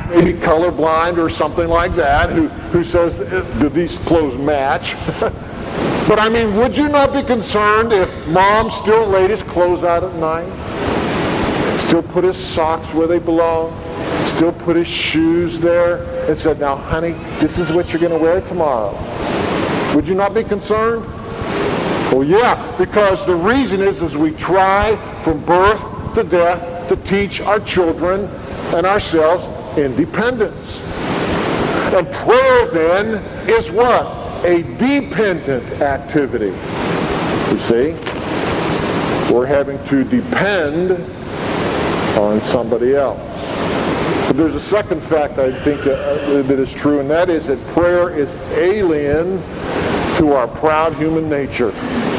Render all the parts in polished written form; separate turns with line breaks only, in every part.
maybe colorblind or something like that, who says, do these clothes match? But I mean, would you not be concerned if Mom still laid his clothes out at night? Still put his socks where they belong? Still put his shoes there? And said, now honey, this is what you're going to wear tomorrow. Would you not be concerned? Well, yeah, because the reason is we try from birth to death to teach our children and ourselves independence. And prayer then is what? A dependent activity. You see? We're having to depend on somebody else. But there's a second fact I think that is true, and that is that prayer is alien to our proud human nature.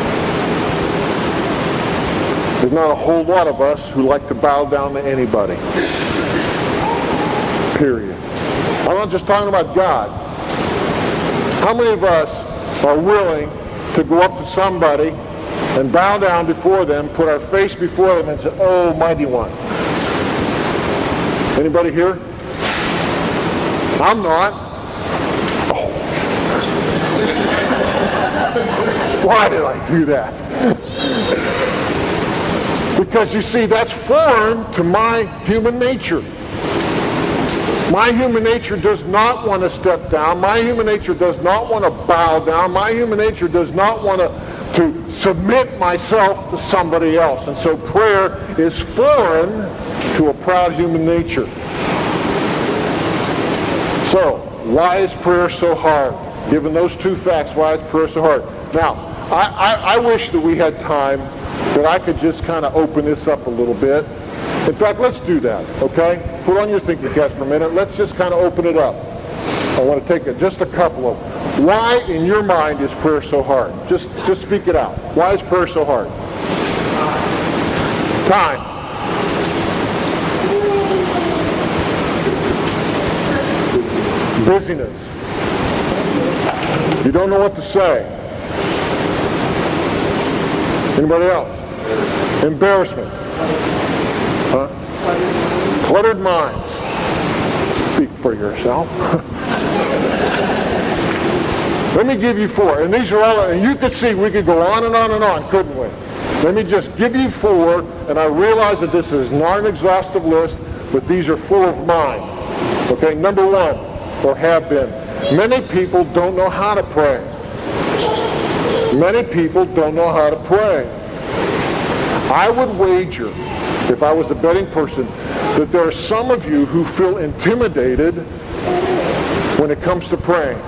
There's not a whole lot of us who like to bow down to anybody. Period. I'm not just talking about God. How many of us are willing to go up to somebody and bow down before them, put our face before them and say, oh, mighty one? Anybody here? I'm not. Oh. Why did I do that? Because you see, that's foreign to my human nature. My human nature does not want to step down. My human nature does not want to bow down. My human nature does not want to submit myself to somebody else. And so prayer is foreign to a proud human nature. So, why is prayer so hard? Given those two facts, why is prayer so hard? Now, I wish that we had time that I could just kind of open this up a little bit. In fact, let's do that, okay? Put on your thinking caps for a minute. Let's just kind of open it up. I want to take just a couple of them. Why, in your mind, is prayer so hard? Just speak it out. Why is prayer so hard? Time. Busyness. You don't know what to say. Anybody else? Embarrassment. Huh? Cluttered minds. Speak for yourself. Let me give you four. And these are all, and you could see we could go on and on and on, couldn't we? Let me just give you four, and I realize that this is not an exhaustive list, but these are four of mine. Okay, number one, or have been. Many people don't know how to pray. Many people don't know how to pray. I would wager, if I was a betting person, that there are some of you who feel intimidated when it comes to praying.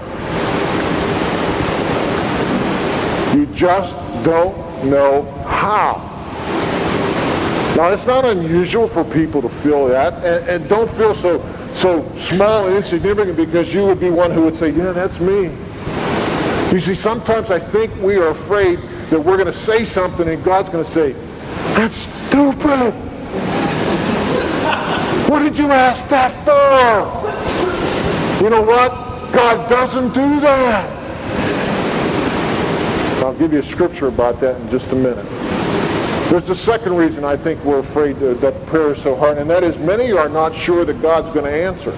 You just don't know how. Now, it's not unusual for people to feel that, and don't feel so small and insignificant, because you would be one who would say, yeah, that's me. You see, sometimes I think we are afraid that we're going to say something and God's going to say, that's stupid. What did you ask that for? You know what? God doesn't do that. I'll give you a scripture about that in just a minute. There's a second reason I think we're afraid that prayer is so hard, and that is many are not sure that God's going to answer.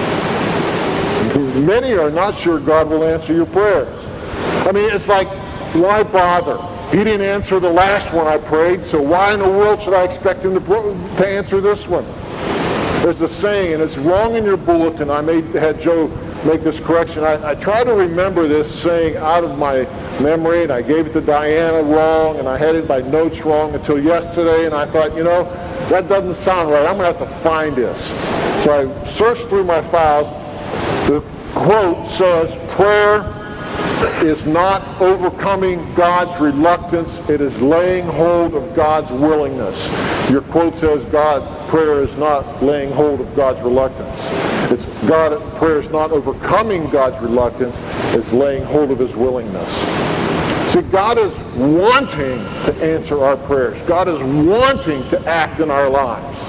Many are not sure God will answer your prayers. I mean, it's like, why bother? He didn't answer the last one I prayed, so why in the world should I expect him to answer this one? There's a saying, and it's wrong in your bulletin. I had Joe make this correction. I try to remember this saying out of my memory, and I gave it to Diana wrong, and I had it in my notes wrong until yesterday, and I thought, that doesn't sound right. I'm going to have to find this. So I searched through my files. The quote says, prayer is not overcoming God's reluctance. It is laying hold of God's willingness. Your quote says, prayer is not laying hold of God's reluctance. Prayer is not overcoming God's reluctance. It's laying hold of his willingness. See, God is wanting to answer our prayers. God is wanting to act in our lives.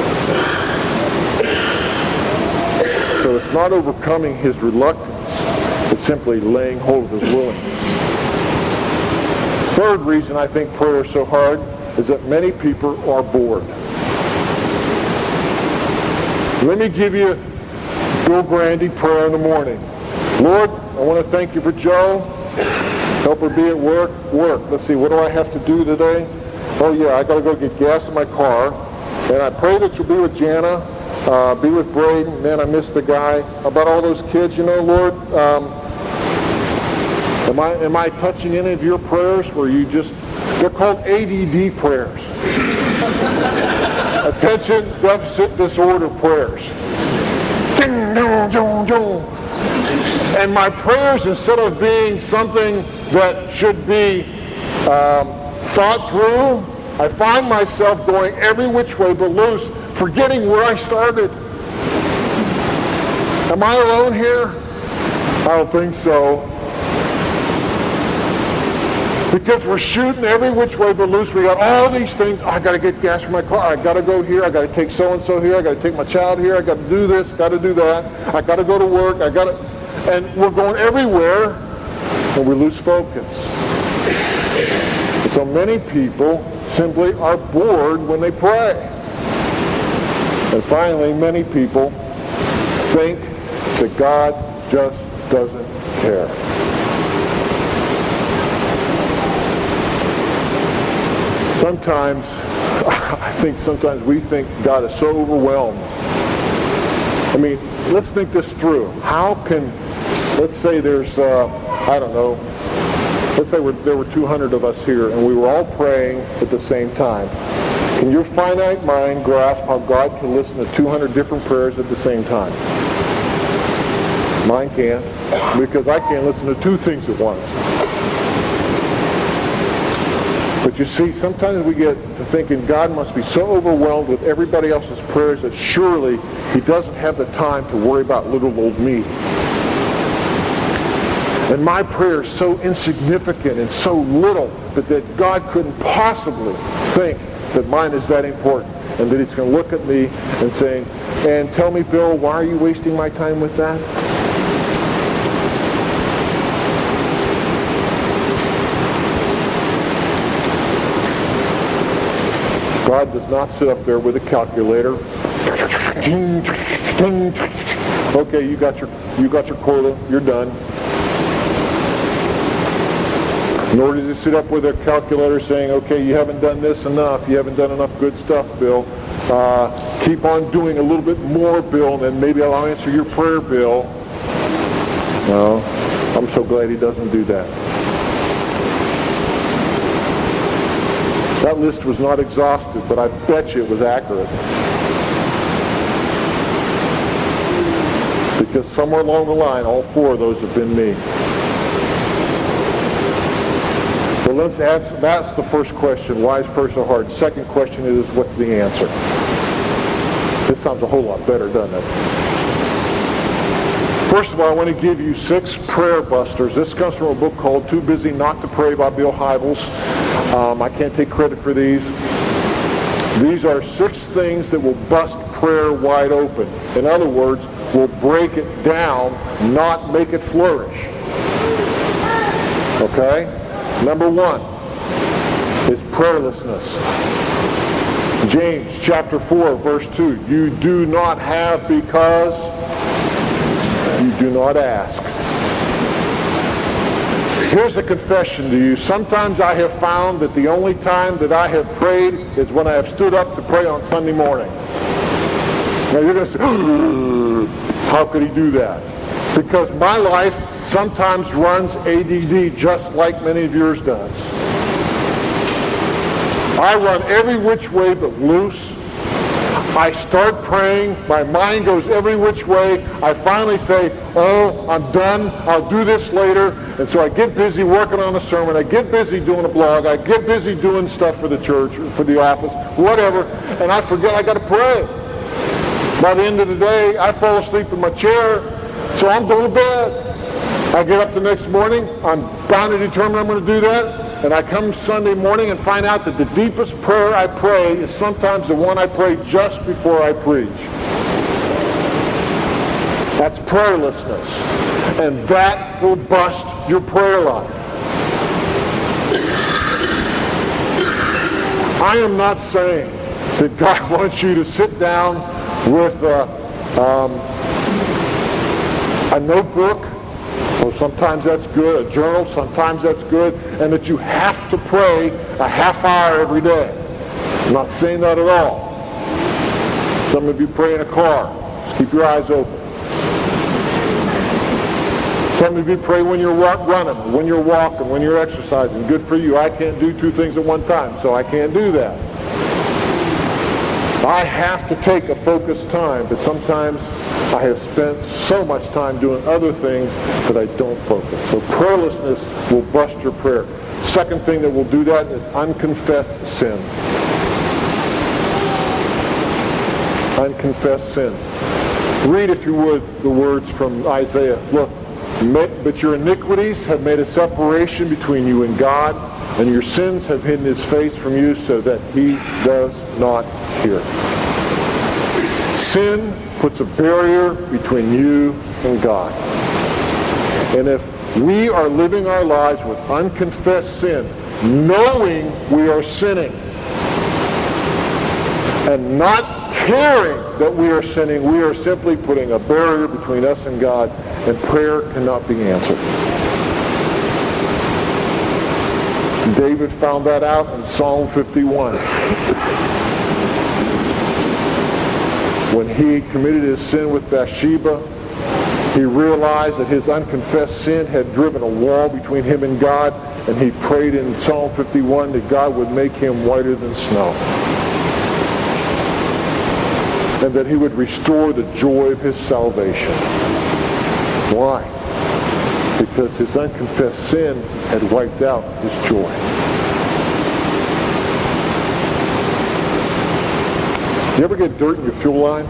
So it's not overcoming his reluctance. It's simply laying hold of his willingness. Third reason I think prayer is so hard is that many people are bored. Let me give you Bill Grandy prayer in the morning. Lord, I want to thank you for Joe. Help her be at work. Let's see, what do I have to do today? Oh yeah, I got to go get gas in my car. And I pray that you'll be with Jana, be with Braden. Man, I miss the guy. About all those kids, Lord, am I touching any of your prayers where you just, they're called ADD prayers. Attention Deficit Disorder prayers. And my prayers, instead of being something that should be thought through, I find myself going every which way but loose, forgetting where I started. Am I alone here? I don't think so. Because we're shooting every which way but loose. We got all these things. I got to get gas for my car. I got to go here. I got to take so-and-so here. I got to take my child here. I got to do this. Got to do that. I got to go to work. And we're going everywhere, and we lose focus. So many people simply are bored when they pray. And finally, many people think that God just doesn't care. Sometimes we think God is so overwhelmed. I mean, let's think this through. How can, let's say there's, let's say there were 200 of us here and we were all praying at the same time. Can your finite mind grasp how God can listen to 200 different prayers at the same time? Mine can't, because I can't listen to two things at once. But you see, sometimes we get to thinking God must be so overwhelmed with everybody else's prayers that surely he doesn't have the time to worry about little old me. And my prayer is so insignificant and so little that God couldn't possibly think that mine is that important, and that he's going to look at me and saying, and tell me, Bill, why are you wasting my time with that? God does not sit up there with a calculator. Okay, you got your quota, you're done. Nor does he sit up with a calculator saying, okay, you haven't done this enough, you haven't done enough good stuff, Bill. Keep on doing a little bit more, Bill, and then maybe I'll answer your prayer, Bill. No, I'm so glad he doesn't do that. That list was not exhaustive, but I bet you it was accurate. Because somewhere along the line, all four of those have been me. So let's answer, that's the first question. Why is prayer so hard? Second question is, what's the answer? This sounds a whole lot better, doesn't it? First of all, I want to give you 6 prayer busters. This comes from a book called Too Busy Not to Pray by Bill Hybels. I can't take credit for these. These are 6 things that will bust prayer wide open. In other words, will break it down, not make it flourish. Okay? Number 1 is prayerlessness. James chapter 4, verse 2. You do not have because you do not ask. Here's a confession to you. Sometimes I have found that the only time that I have prayed is when I have stood up to pray on Sunday morning. Now you're going to say, how could he do that? Because my life sometimes runs ADD just like many of yours does. I run every which way but loose. I start praying. My mind goes every which way. I finally say, oh, I'm done. I'll do this later. And so I get busy working on a sermon. I get busy doing a blog. I get busy doing stuff for the church, or for the office, whatever. And I forget I got to pray. By the end of the day, I fall asleep in my chair. So I'm going to bed. I get up the next morning. I'm bound and determined I'm going to do that. And I come Sunday morning and find out that the deepest prayer I pray is sometimes the one I pray just before I preach. That's prayerlessness. And that will bust your prayer life. I am not saying that God wants you to sit down with A notebook, well, sometimes that's good. A journal, sometimes that's good. And that you have to pray a half hour every day. I'm not saying that at all. Some of you pray in a car. Just keep your eyes open. Some of you pray when you're running, when you're walking, when you're exercising. Good for you. I can't do two things at one time, so I can't do that. I have to take a focused time, but sometimes I have spent so much time doing other things that I don't focus. So prayerlessness will bust your prayer. Second thing that will do that is unconfessed sin. Unconfessed sin. Read, if you would, the words from Isaiah. Look, but your iniquities have made a separation between you and God, and your sins have hidden his face from you so that he does not hear. Sin puts a barrier between you and God. And if we are living our lives with unconfessed sin, knowing we are sinning, and not caring that we are sinning, we are simply putting a barrier between us and God, and prayer cannot be answered. David found that out in Psalm 51. When he committed his sin with Bathsheba, he realized that his unconfessed sin had driven a wall between him and God, and he prayed in Psalm 51 that God would make him whiter than snow, and that he would restore the joy of his salvation. Why? Because his unconfessed sin had wiped out his joy. You ever get dirt in your fuel line?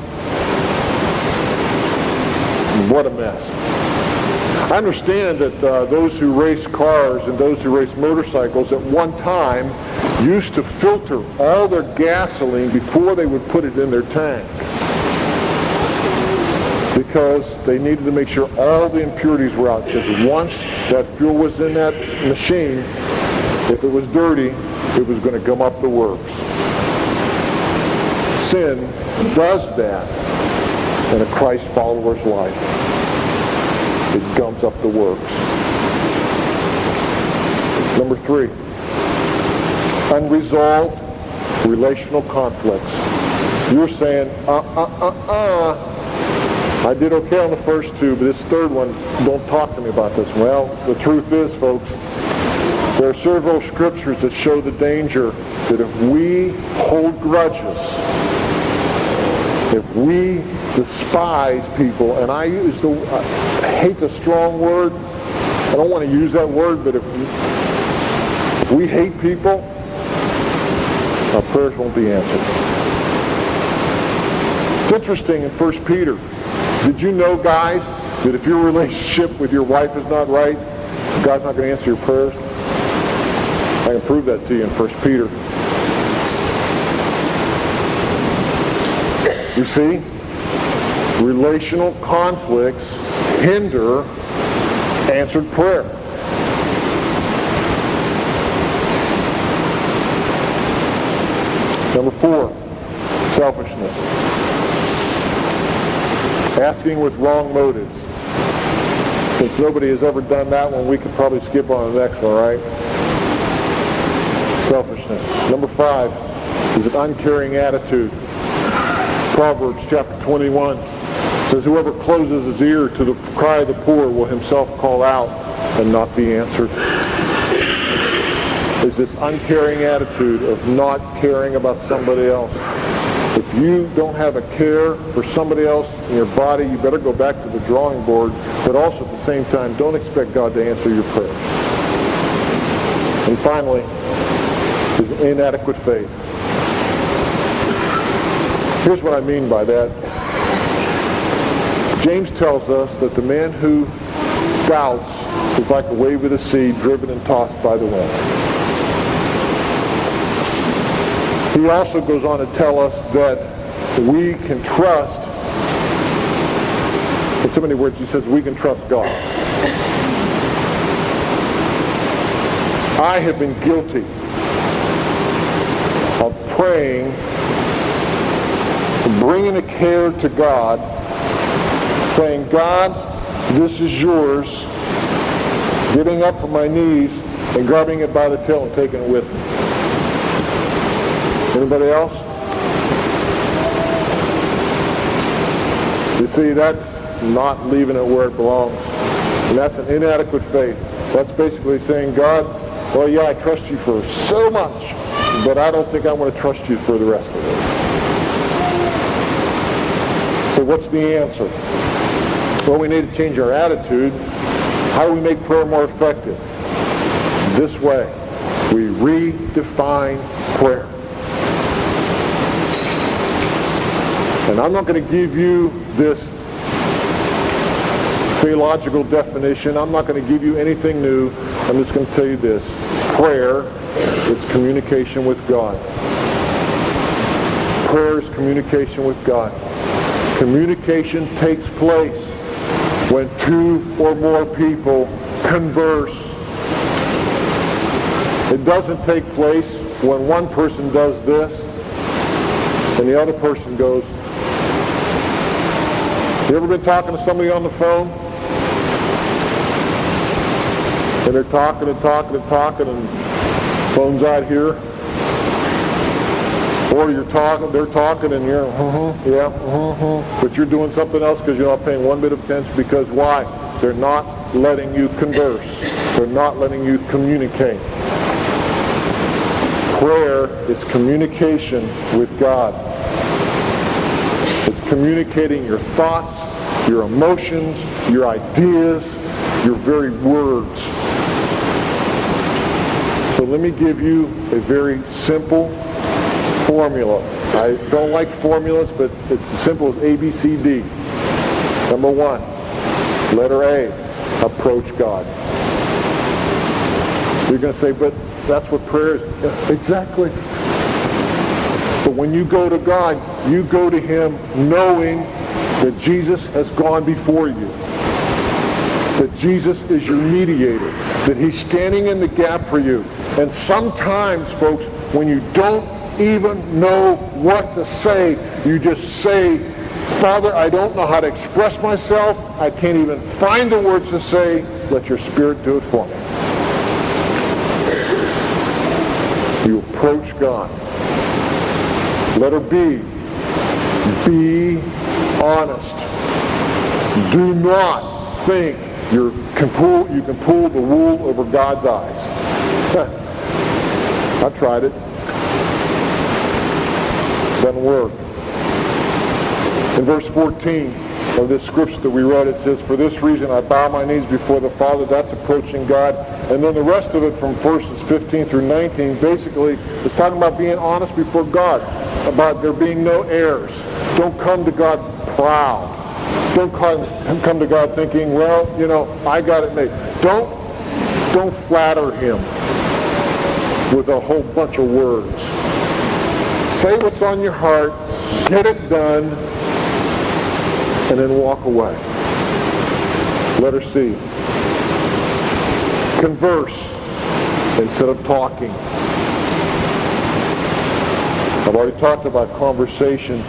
What a mess. I understand that those who race cars and those who race motorcycles at one time used to filter all their gasoline before they would put it in their tank, because they needed to make sure all the impurities were out. Because once that fuel was in that machine, if it was dirty, it was going to gum up the works. Sin does that in a Christ follower's life. It gums up the works. Number 3, unresolved relational conflicts. You're saying, I did okay on the first two, but this third one, don't talk to me about this. Well, the truth is, folks, there are several scriptures that show the danger that if we hold grudges, if we despise people, and I hate a strong word, I don't want to use that word, but if we hate people, our prayers won't be answered. It's interesting in 1 Peter. Did you know, guys, that if your relationship with your wife is not right, God's not going to answer your prayers? I can prove that to you in 1 Peter. You see, relational conflicts hinder answered prayer. Number 4, selfishness. Asking with wrong motives. Since nobody has ever done that one, we could probably skip on the next one, right? Selfishness. Number 5 is an uncaring attitude. Proverbs chapter 21 says, whoever closes his ear to the cry of the poor will himself call out and not be answered. Is this uncaring attitude of not caring about somebody else. If you don't have a care for somebody else in your body, you better go back to the drawing board, but also at the same time, don't expect God to answer your prayers. And finally, is inadequate faith. Here's what I mean by that. James tells us that the man who doubts is like a wave of the sea driven and tossed by the wind. He also goes on to tell us that we can trust, in so many words, he says we can trust God. I have been guilty of praying, bringing a care to God, saying, God, this is yours, getting up from my knees and grabbing it by the tail and taking it with me. Anybody else? You see, that's not leaving it where it belongs. And that's an inadequate faith. That's basically saying, God, well, yeah, I trust you for so much, but I don't think I want to trust you for the rest of it. So what's the answer? Well, we need to change our attitude. How do we make prayer more effective? This way. We redefine prayer. And I'm not going to give you this theological definition. I'm not going to give you anything new. I'm just going to tell you this. Prayer is communication with God. Prayer is communication with God. Communication takes place when two or more people converse. It doesn't take place when one person does this and the other person goes. You ever been talking to somebody on the phone? And they're talking and talking and talking and phone's out here. Or they're talking and you're, but you're doing something else because you're not paying one bit of attention. Because why? They're not letting you converse. They're not letting you communicate. Prayer is communication with God. It's communicating your thoughts, your emotions, your ideas, your very words. So let me give you a very simple formula. I don't like formulas, but it's as simple as ABCD. Number one, letter A, approach God. You're going to say, but that's what prayer is. Exactly. But when you go to God, you go to Him knowing that Jesus has gone before you. That Jesus is your mediator. That He's standing in the gap for you. And sometimes, folks, when you don't even know what to say, you just say, Father, I don't know how to express myself. I can't even find the words to say. Let your Spirit do it for me. You approach God. Letter B, be honest. Do not think you can pull the wool over God's eyes. I've tried it. Doesn't work. In verse 14 of this scripture that we read, it says, for this reason I bow my knees before the Father. That's approaching God. And then the rest of it from verses 15 through 19 basically is talking about being honest before God, about there being no errors. Don't come to God proud. Don't come to God thinking, well, I got it made. Don't flatter Him with a whole bunch of words. Say what's on your heart, get it done, and then walk away. Letter C. Converse instead of talking. I've already talked about conversation.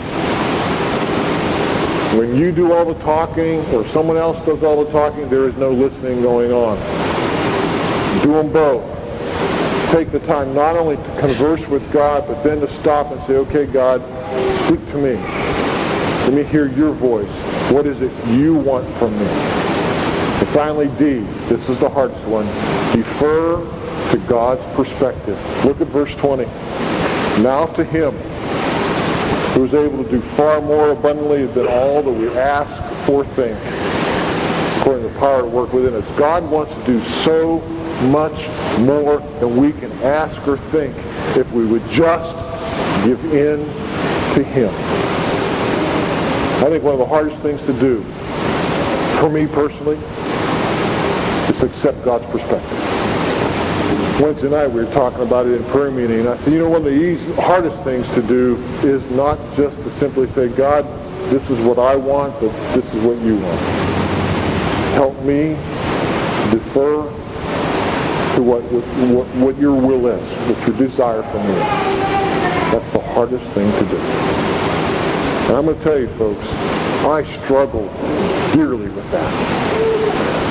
When you do all the talking or someone else does all the talking, there is no listening going on. Do them both. Take the time not only to converse with God, but then to stop and say, okay, God, speak to me. Let me hear your voice. What is it you want from me? And finally, D, this is the hardest one. Defer to God's perspective. Look at verse 20. Now to Him who is able to do far more abundantly than all that we ask or think, according to the power at work within us. God wants to do so much more than we can ask or think if we would just give in to Him. I think one of the hardest things to do, for me personally, is accept God's perspective. Wednesday night we were talking about it in prayer meeting, and I said, one of the hardest things to do is not just to simply say, God, this is what I want, but this is what you want. Help me defer to what your will is, what your desire for me is. That's the hardest thing to do. And I'm going to tell you, folks, I struggle dearly with that.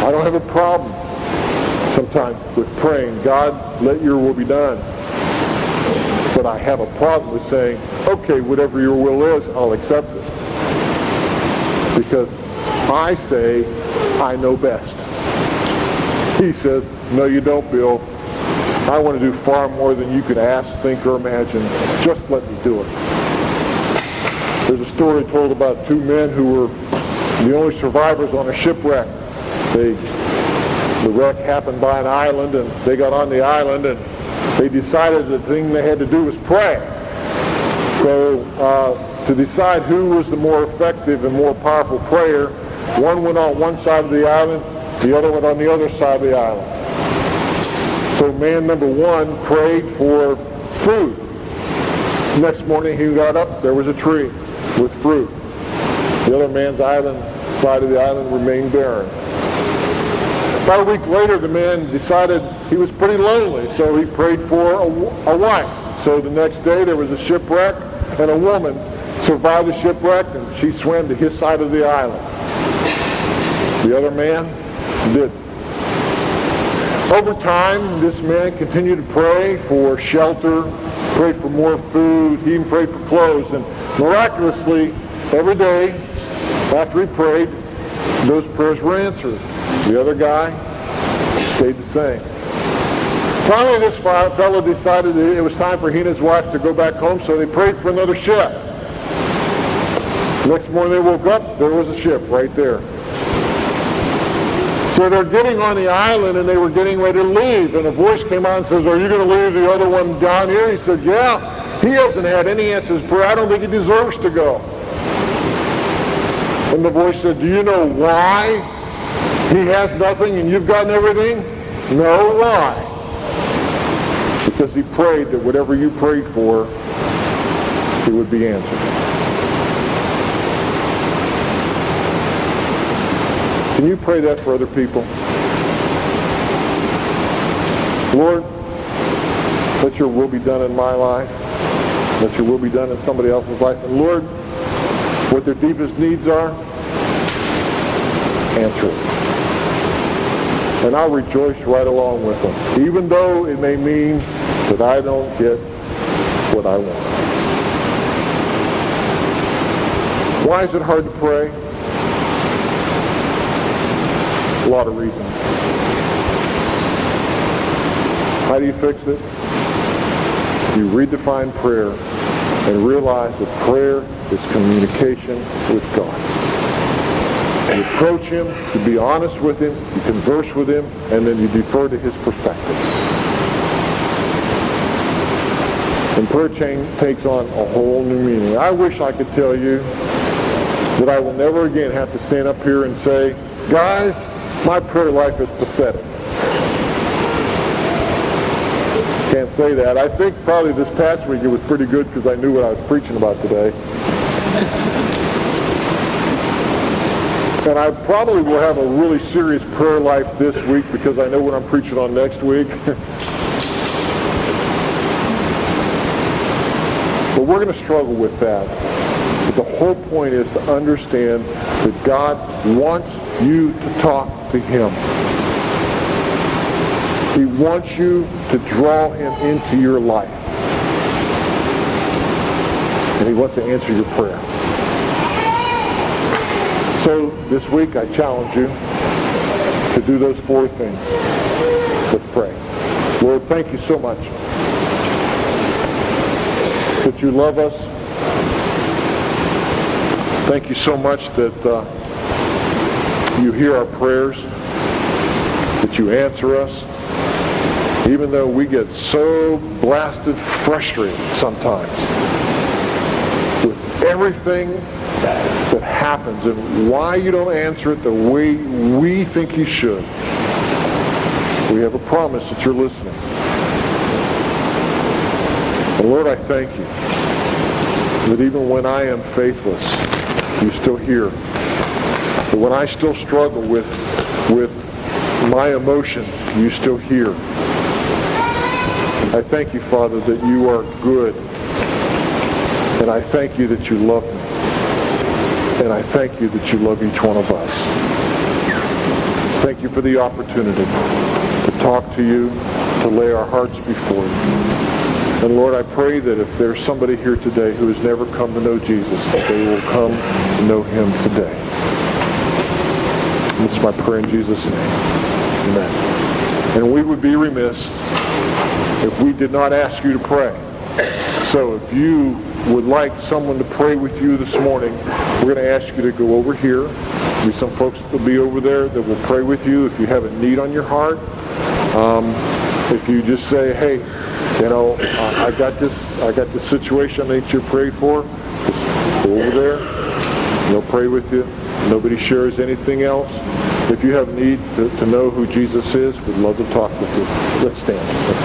I don't have a problem sometimes with praying, God, let your will be done. But I have a problem with saying, okay, whatever your will is, I'll accept it. Because I say, I know best. He says, no, you don't, Bill. I want to do far more than you could ask, think, or imagine. Just let me do it. There's a story told about two men who were the only survivors on a shipwreck. The wreck happened by an island, and they got on the island, and they decided the thing they had to do was pray. So to decide who was the more effective and more powerful prayer, one went on one side of the island, the other went on the other side of the island. So man number one prayed for food. Next morning he got up, there was a tree with fruit. The other man's side of the island remained barren. About a week later, the man decided he was pretty lonely, so he prayed for a wife. So the next day there was a shipwreck, and a woman survived the shipwreck, and she swam to his side of the island. The other man didn't. Over time, this man continued to pray for shelter, prayed for more food, he even prayed for clothes, and miraculously, every day after he prayed, those prayers were answered. The other guy stayed the same. Finally, this fellow decided that it was time for he and his wife to go back home, so they prayed for another ship. Next morning they woke up, there was a ship right there. So they're getting on the island, and they were getting ready to leave, and a voice came on and says, are you going to leave the other one down here? He said, yeah. He hasn't had any answers to prayer. I don't think he deserves to go. And the voice said, do you know why he has nothing and you've gotten everything? No, why? Because he prayed that whatever you prayed for, it would be answered. Can you pray that for other people? Lord, let your will be done in my life. Let your will be done in somebody else's life. And Lord, what their deepest needs are, answer it. And I'll rejoice right along with them, even though it may mean that I don't get what I want. Why is it hard to pray? A lot of reasons. How do you fix it? You redefine prayer and realize that prayer is communication with God. You approach him, you be honest with him, you converse with him, and then you defer to his perspective. And prayer takes on a whole new meaning. I wish I could tell you that I will never again have to stand up here and say, guys, my prayer life is pathetic. Can't say that. I think probably this past week it was pretty good because I knew what I was preaching about today. And I probably will have a really serious prayer life this week because I know what I'm preaching on next week. But we're going to struggle with that. But the whole point is to understand that God wants you to talk to him. He wants you to draw him into your life. And he wants to answer your prayer. So this week I challenge you to do those four things. Let's pray. Lord, thank you so much that you love us. Thank you so much that you hear our prayers, that you answer us, even though we get so blasted frustrated sometimes with everything that happens and why you don't answer it the way we think you should. We have a promise that you're listening. And Lord, I thank you that even when I am faithless, you still hear. That when I still struggle with my emotion, you still hear. I thank you, Father, that you are good. And I thank you that you love me. And I thank you that you love each one of us. Thank you for the opportunity to talk to you, to lay our hearts before you. And Lord, I pray that if there's somebody here today who has never come to know Jesus, that they will come to know him today. And this is my prayer in Jesus' name. Amen. And we would be remiss if we did not ask you to pray. So if you would like someone to pray with you this morning, we're going to ask you to go over here. There'll be some folks that will be over there that will pray with you if you have a need on your heart. If you just say, hey, you know, I got this situation I need you to pray for, just go over there. They'll pray with you. Nobody shares anything else. If you have need to know who Jesus is, we'd love to talk with you. Let's stand.